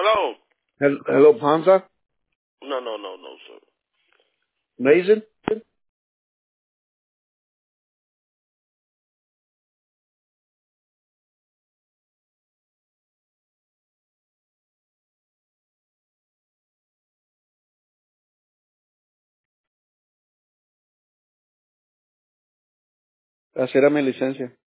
Hello? Hello, Panza? No, sir. Mason? Hacer mi licencia.